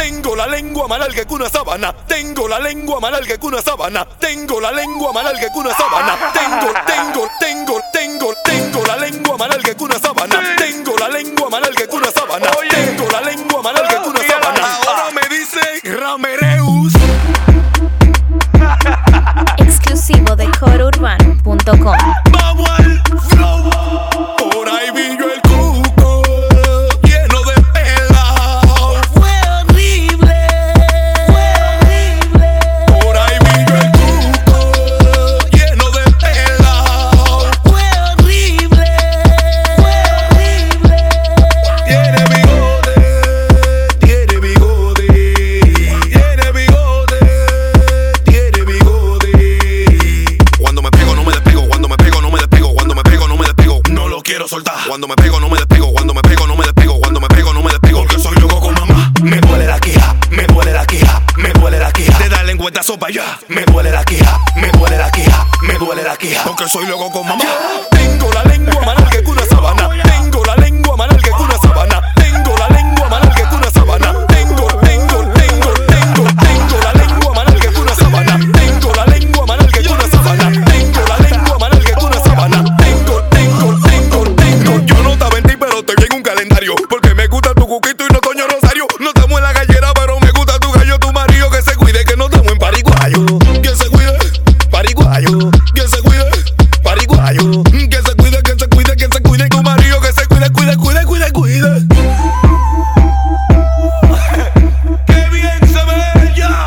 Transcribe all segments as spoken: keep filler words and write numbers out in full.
Tengo la lengua más larga que una sábana. Tengo la lengua más larga que una sábana. Tengo la lengua más larga que una sábana. Tengo, tengo, tengo, tengo, tengo la lengua más larga que una sábana. Tengo la lengua más larga que una sábana. Tengo la lengua más larga que una sábana. Ahora me dicen Ramereus. Exclusivo de coro urbano punto com. Vamos al flow. Por ahí vi yo el cuco lleno de pelao. Fue horrible, fue horrible. Por ahí vi yo el cuco lleno de pelao. Fue horrible, fue horrible. Tiene bigote, tiene bigote, tiene bigote, tiene bigote. Cuando me pego no me despego, cuando me pego no me despego, cuando me pego no me despego, no lo quiero soltar. Cuando me pego no me despego, cuando me pego no me despego, cuando me pego no me despego, porque soy loco con mamá. Me duele la quija, me duele la quija, me duele la quija de darle lengüetazo para allá. Me duele la quija, me duele la quija, me duele la quija, porque soy loco con mamá. Tengo la lengua más larga que una sábana. Tengo la lengua más larga que una sábana. Tengo la lengua más larga que una sábana. Tengo, tengo, tengo, tengo, tengo la lengua más larga que una sábana. Tengo la lengua más larga que una sábana. Tengo la lengua más larga que una sábana. Tengo, tengo, tengo, tengo. Yo no estaba en ti, pero estoy en un calendario. Porque me gusta tu cuquito y no Toño Rosario. No estamos en la gallera, pero me gusta tu gallo, tu marido. Que se cuide, que no estamos en pariguayo. Que se cuide, pariguayo. Que se cuide, pariguayo. Que se cuide, que se cuide, que se cuide tu marido. Que se cuide, cuide, cuide, cuide, cuide. Qué bien se ve ya.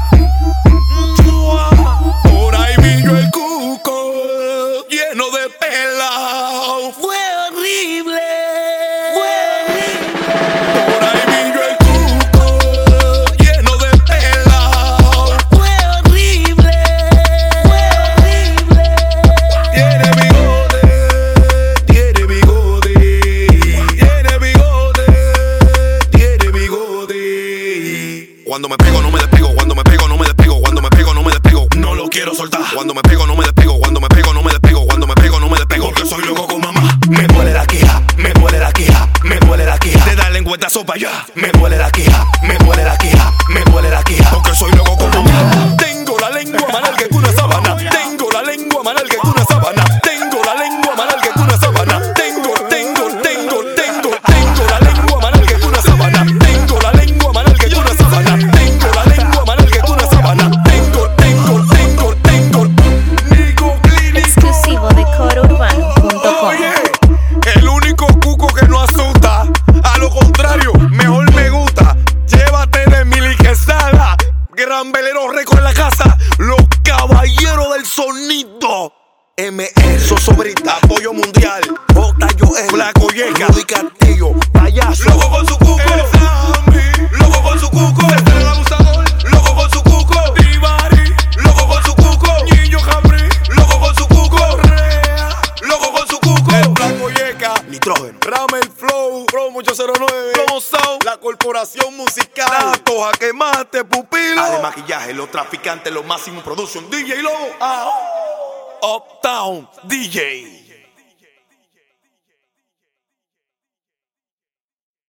Por ahí vi yo el cuco lleno de pelao. Fue horrible, fue horrible. Por ahí vi yo el cuco lleno de pelao. Fue horrible, fue horrible. Tiene bigote, tiene bigote, tiene bigote, tiene bigote. Cuando me pego no me despego, cuando me pego no me despego, cuando me pego no me despego, no lo quiero soltar. Cuando me pego no me despego, cuando me pego no me despego, cuando me pego no me despego, porque soy loco con mamá. Me duele la quija, me duele la quija, me duele la quija de darle lengüetazo para allá. Me duele la quija, me duele la quija, me duele la quija, porque soy loco con mamá. Tengo la lengua más larga que una sábana. Tengo la lengua más larga que una sábana. Tengo la lengua más larga que una sábana. Tengo, tengo, tengo, tengo, tengo la lengua más larga que una sábana. Tengo la lengua más larga que una sábana. Tengo la lengua más larga que una sábana. Tengo, tengo, tengo, tengo. Nico Clinic. Exclusivo de coro urbano punto com. Oye, el único cuco que no asusta. A lo contrario, mejor me gusta. Llévate de Mili Quesada. Gran velero récord en la casa. Los caballeros del sonido. M E, Sosobrita, Apoyo Mundial. J. Joel, Flaco Yeca, Rudy Castillo, Payaso. Loco con su cuco. El Sammy. Loco con su cuco. Este es el abusador. Loco con su cuco. Divari. Loco con su cuco. Niño Jamri. Loco con su cuco. Correa. Loco con su cuco. El Flaco Yeca. Nitrógeno. Ramel Flow. Promo ocho cero nueve. Promo Sound. La corporación musical. Datos a quemarte, pupilo. Ah, de maquillaje, los traficantes, los máximos production. D J Lobo. Ah. Uptown D J.